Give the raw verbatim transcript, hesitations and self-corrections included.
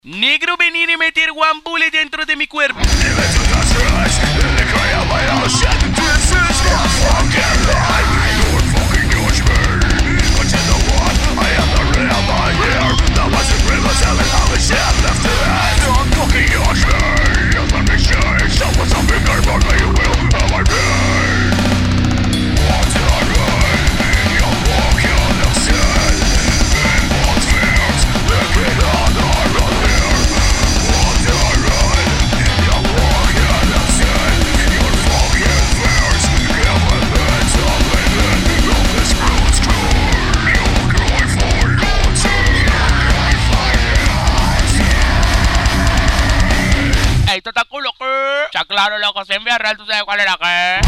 Negro, venir y meter one bullet dentro de mi cuerpo. Esto está culo, ¿qué? Ya claro, loco, se envía real, ¿tú sabes cuál era qué?